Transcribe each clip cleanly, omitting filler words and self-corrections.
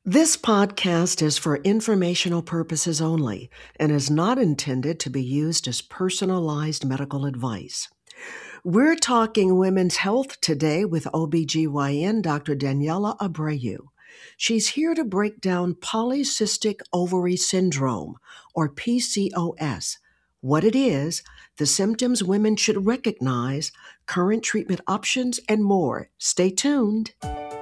This podcast is for informational purposes only and is not intended to be used as personalized medical advice. We're talking women's health today with OBGYN Dr. Daniela Abreu. She's here to break down polycystic ovary syndrome, or PCOS, what it is, the symptoms women should recognize, current treatment options, and more. Stay tuned.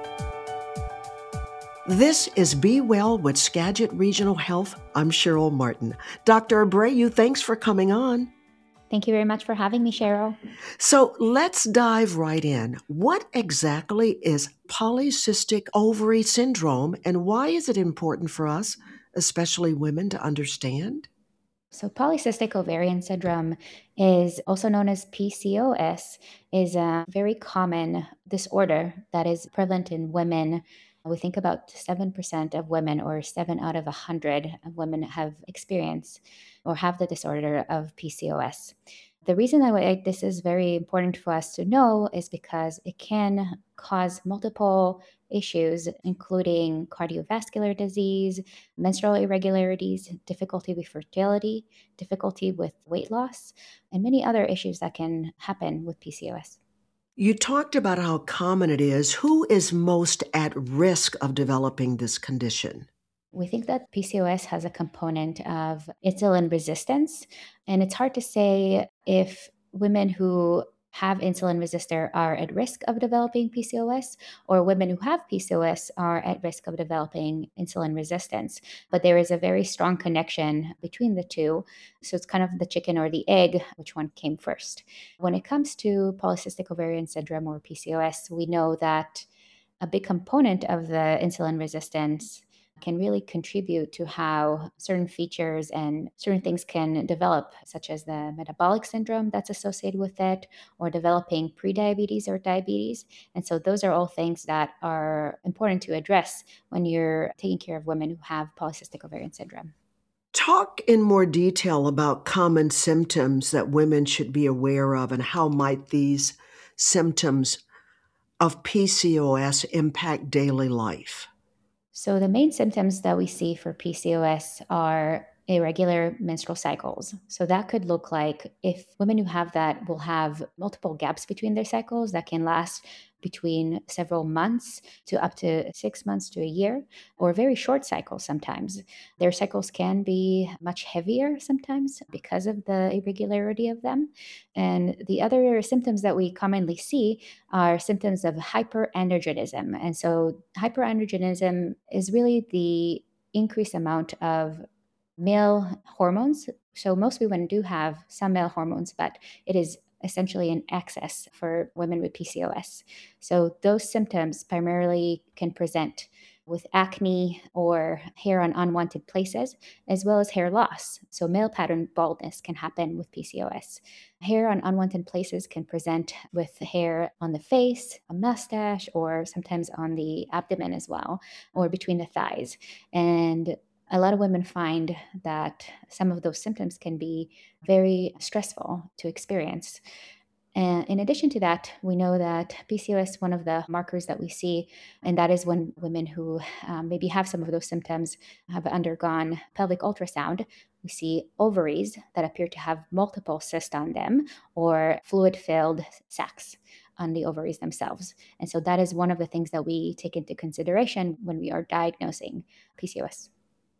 This is Be Well with Skagit Regional Health. I'm Cheryl Martin. Dr. Abreu, thanks for coming on. Thank you very much for having me, Cheryl. So let's dive right in. What exactly is polycystic ovary syndrome, and why is it important for us, especially women, to understand? So polycystic ovarian syndrome is also known as PCOS, is a very common disorder that is prevalent in women. We think about 7% of women, or 7 out of 100 of women, have experienced or have the disorder of PCOS. The reason that this is very important for us to know is because it can cause multiple issues, including cardiovascular disease, menstrual irregularities, difficulty with fertility, difficulty with weight loss, and many other issues that can happen with PCOS. You talked about how common it is. Who is most at risk of developing this condition? We think that PCOS has a component of insulin resistance, and it's hard to say if women who have insulin resistor are at risk of developing PCOS, or women who have PCOS are at risk of developing insulin resistance. But there is a very strong connection between the two. So it's kind of the chicken or the egg, which one came first. When it comes to polycystic ovarian syndrome, or PCOS, we know that a big component of the insulin resistance can really contribute to how certain features and certain things can develop, such as the metabolic syndrome that's associated with it, or developing prediabetes or diabetes. And so those are all things that are important to address when you're taking care of women who have polycystic ovarian syndrome. Talk in more detail about common symptoms that women should be aware of, and how might these symptoms of PCOS impact daily life? So, the main symptoms that we see for PCOS are irregular menstrual cycles. So, that could look like, if women who have that will have multiple gaps between their cycles that can last between several months to up to 6 months to a year, or very short cycles sometimes. Their cycles can be much heavier sometimes because of the irregularity of them. And the other symptoms that we commonly see are symptoms of hyperandrogenism. And so, hyperandrogenism is really the increased amount of male hormones. So, most women do have some male hormones, but it is essentially an excess for women with PCOS. So, those symptoms primarily can present with acne or hair on unwanted places, as well as hair loss. So, male pattern baldness can happen with PCOS. Hair on unwanted places can present with hair on the face, a mustache, or sometimes on the abdomen as well, or between the thighs. And a lot of women find that some of those symptoms can be very stressful to experience. And in addition to that, we know that PCOS, one of the markers that we see, and that is when women who maybe have some of those symptoms have undergone pelvic ultrasound. We see ovaries that appear to have multiple cysts on them, or fluid filled sacs on the ovaries themselves. And so that is one of the things that we take into consideration when we are diagnosing PCOS.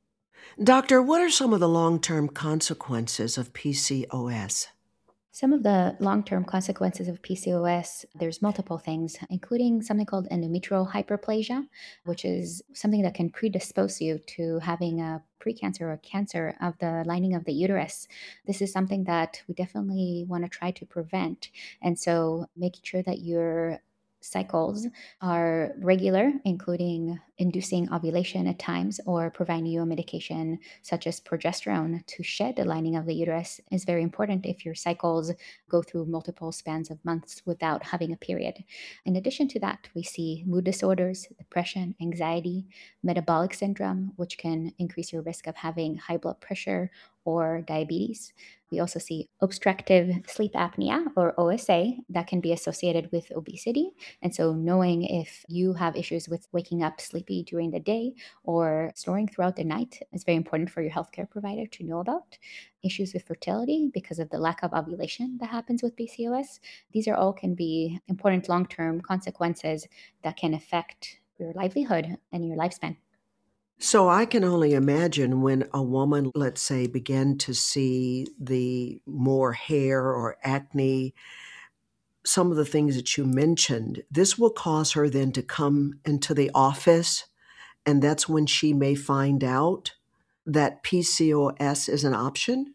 Doctor, what are some of the long-term consequences of PCOS? Some of the long term consequences of PCOS, there's multiple things, including something called endometrial hyperplasia, which is something that can predispose you to having a precancer or cancer of the lining of the uterus. This is something that we definitely want to try to prevent. And so, making sure that your cycles are regular, including inducing ovulation at times, or providing you a medication such as progesterone to shed the lining of the uterus, is very important if your cycles go through multiple spans of months without having a period. In addition to that, we see mood disorders, depression, anxiety, metabolic syndrome, which can increase your risk of having high blood pressure or diabetes. We also see obstructive sleep apnea, or OSA, that can be associated with obesity. And so, knowing if you have issues with waking up sleeping be during the day or snoring throughout the night. It's very important for your healthcare provider to know about. Issues with fertility because of the lack of ovulation that happens with PCOS. These are all can be important long term consequences that can affect your livelihood and your lifespan. So I can only imagine when a woman, let's say, began to see the more hair or acne, some of the things that you mentioned, this will cause her then to come into the office, and that's when she may find out that PCOS is an option.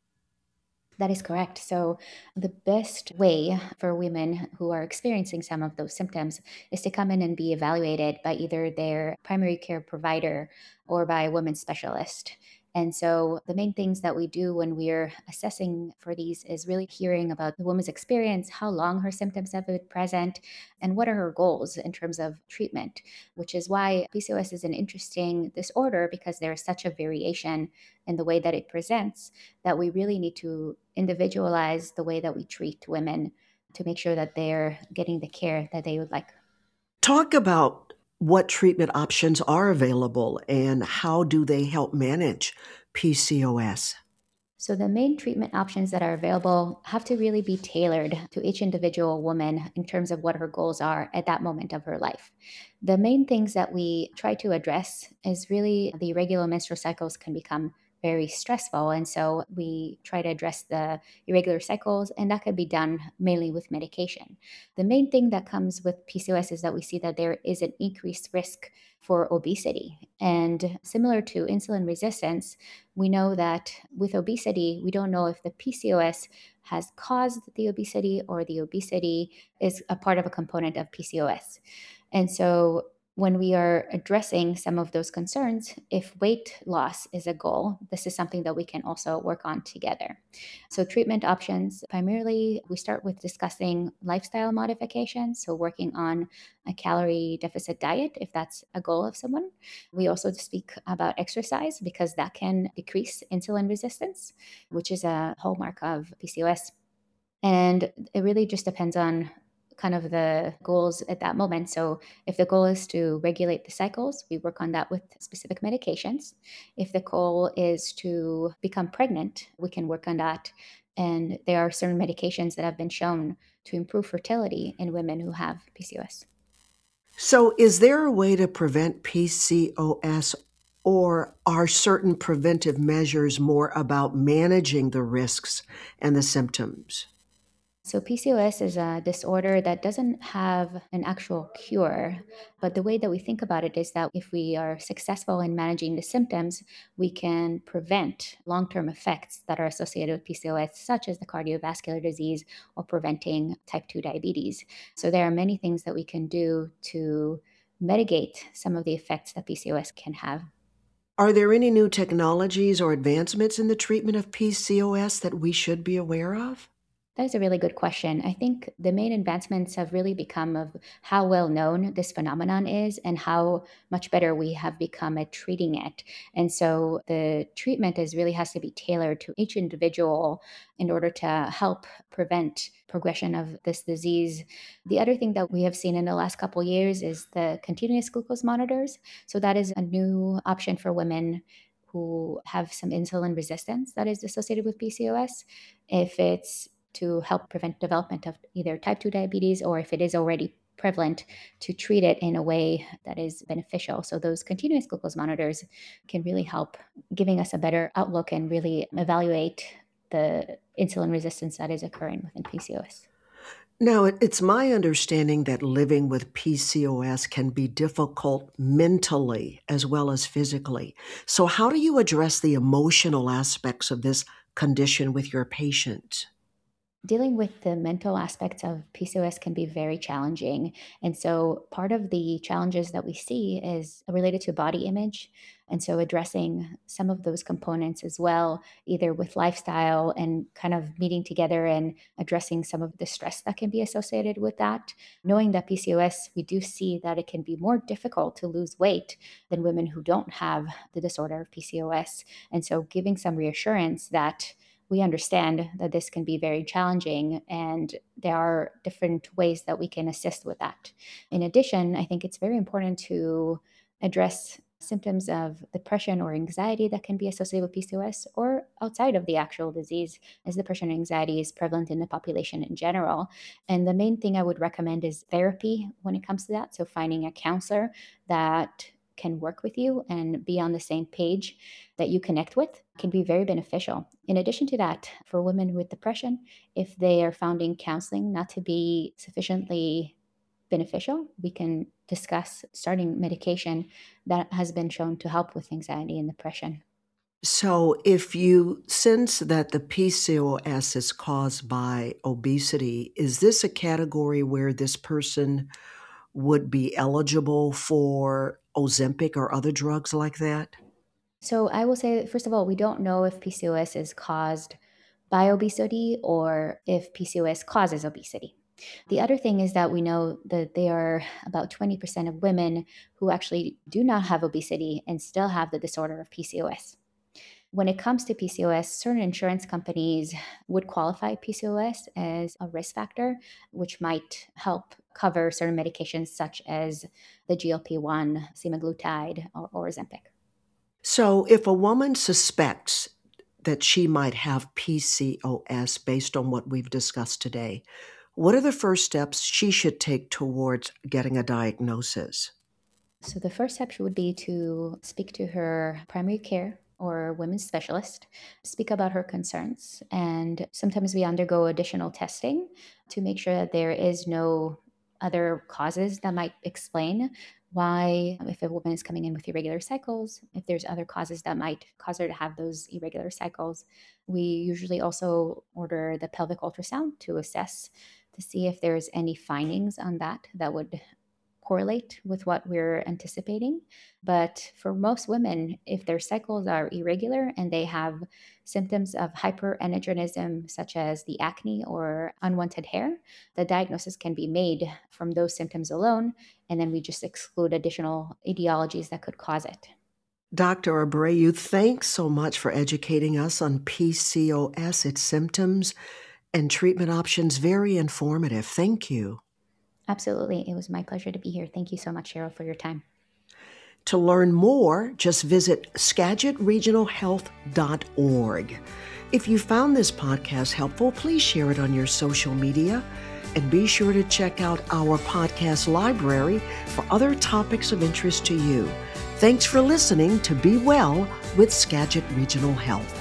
That is correct. So, the best way for women who are experiencing some of those symptoms is to come in and be evaluated by either their primary care provider or by a women's specialist. And so, the main things that we do when we're assessing for these is really hearing about the woman's experience, how long her symptoms have been present, and what are her goals in terms of treatment, which is why PCOS is an interesting disorder because there is such a variation in the way that it presents that we really need to individualize the way that we treat women to make sure that they're getting the care that they would like. Talk about what treatment options are available and how do they help manage PCOS. So, the main treatment options that are available have to really be tailored to each individual woman in terms of what her goals are at that moment of her life. The main things that we try to address is really the irregular menstrual cycles can become very stressful. And so we try to address the irregular cycles, and that could be done mainly with medication. The main thing that comes with PCOS is that we see that there is an increased risk for obesity. And similar to insulin resistance, we know that with obesity, we don't know if the PCOS has caused the obesity or the obesity is a part of a component of PCOS. And so when we are addressing some of those concerns, if weight loss is a goal, this is something that we can also work on together. So, treatment options primarily, we start with discussing lifestyle modifications. So, working on a calorie deficit diet, if that's a goal of someone. We also speak about exercise because that can decrease insulin resistance, which is a hallmark of PCOS. And it really just depends on kind of the goals at that moment. So, if the goal is to regulate the cycles, we work on that with specific medications. If the goal is to become pregnant, we can work on that. And there are certain medications that have been shown to improve fertility in women who have PCOS. So, is there a way to prevent PCOS, or are certain preventive measures more about managing the risks and the symptoms? So, PCOS is a disorder that doesn't have an actual cure. But the way that we think about it is that if we are successful in managing the symptoms, we can prevent long term effects that are associated with PCOS, such as the cardiovascular disease or preventing type 2 diabetes. So, there are many things that we can do to mitigate some of the effects that PCOS can have. Are there any new technologies or advancements in the treatment of PCOS that we should be aware of? That is a really good question. I think the main advancements have really become of how well known this phenomenon is and how much better we have become at treating it. And so the treatment is really has to be tailored to each individual in order to help prevent progression of this disease. The other thing that we have seen in the last couple years is the continuous glucose monitors. So that is a new option for women who have some insulin resistance that is associated with PCOS. If it's to help prevent development of either type 2 diabetes or if it is already prevalent to treat it in a way that is beneficial. So those continuous glucose monitors can really help giving us a better outlook and really evaluate the insulin resistance that is occurring within PCOS. Now, it's my understanding that living with PCOS can be difficult mentally as well as physically. So, how do you address the emotional aspects of this condition with your patients? Dealing with the mental aspects of PCOS can be very challenging. And so, part of the challenges that we see is related to body image. And so, addressing some of those components as well, either with lifestyle and kind of meeting together and addressing some of the stress that can be associated with that. Knowing that PCOS, we do see that it can be more difficult to lose weight than women who don't have the disorder of PCOS. And so, giving some reassurance that we understand that this can be very challenging and there are different ways that we can assist with that. In addition, I think it's very important to address symptoms of depression or anxiety that can be associated with PCOS or outside of the actual disease, as depression and anxiety is prevalent in the population in general. And the main thing I would recommend is therapy when it comes to that. So finding a counselor that can work with you and be on the same page that you connect with can be very beneficial. In addition to that, for women with depression, if they are finding counseling not to be sufficiently beneficial, we can discuss starting medication that has been shown to help with anxiety and depression. So, if you sense that the PCOS is caused by obesity, is this a category where this person would be eligible for Ozempic or other drugs like that? So I will say, first of all, we don't know if PCOS is caused by obesity or if PCOS causes obesity. The other thing is that we know that there are about 20% of women who actually do not have obesity and still have the disorder of PCOS. When it comes to PCOS, certain insurance companies would qualify PCOS as a risk factor, which might help cover certain medications such as the GLP-1, semaglutide, or Ozempic. So, if a woman suspects that she might have PCOS based on what we've discussed today, what are the first steps she should take towards getting a diagnosis? So the first step would be to speak to her primary care or women's specialist, speak about her concerns. And sometimes we undergo additional testing to make sure that there is no other causes that might explain why, if a woman is coming in with irregular cycles, if there's other causes that might cause her to have those irregular cycles. We usually also order the pelvic ultrasound to assess to see if there's any findings on that would correlate with what we're anticipating. But for most women, if their cycles are irregular and they have symptoms of hyperandrogenism, such as the acne or unwanted hair, the diagnosis can be made from those symptoms alone. And then we just exclude additional etiologies that could cause it. Dr. Abreu, thanks so much for educating us on PCOS, its symptoms, and treatment options. Very informative. Thank you. Absolutely. It was my pleasure to be here. Thank you so much, Cheryl, for your time. To learn more, just visit SkagitRegionalHealth.org. If you found this podcast helpful, please share it on your social media and be sure to check out our podcast library for other topics of interest to you. Thanks for listening to Be Well with Skagit Regional Health.